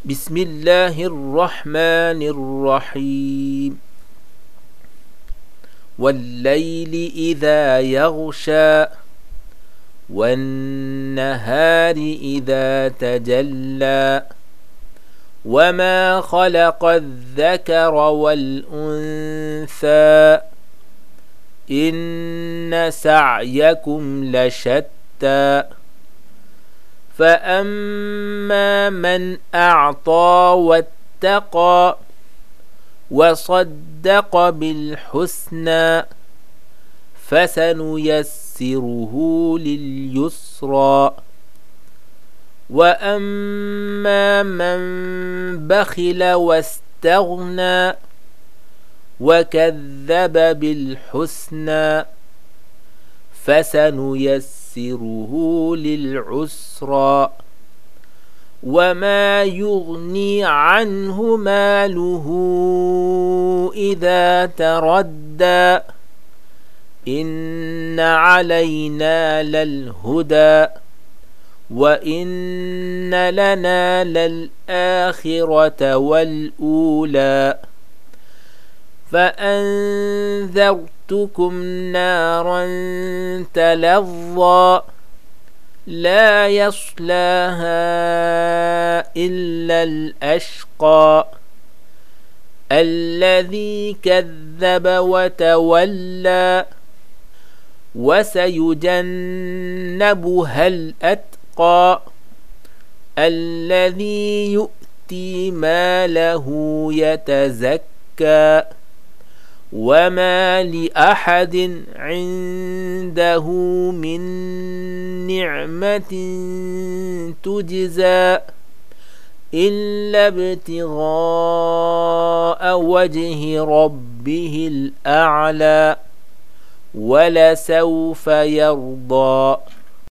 بسم الله الرحمن الرحيم والليل إذا يغشى والنهار إذا تجلى وما خلق الذكر والأنثى إن سعيكم لشتى فأما من أعطى واتقى وصدق بالحسنى فسنيسره لليسرى وأما من بخل واستغنى وكذب بالحسنى فسنيسره للعسرى وما يغني عنه ماله إذا تردى إن علينا للهدى وإن لنا للآخرة والأولى فأنذرتكم نارا تلظى لا يصلاها إلا الأشقى الذي كذب وتولى وسيجنبها الأتقى الذي يؤتي ماله يتزكى وما لأحد عنده من نعمة تجزى إلا ابتغاء وجه ربه الأعلى ولسوف يرضى.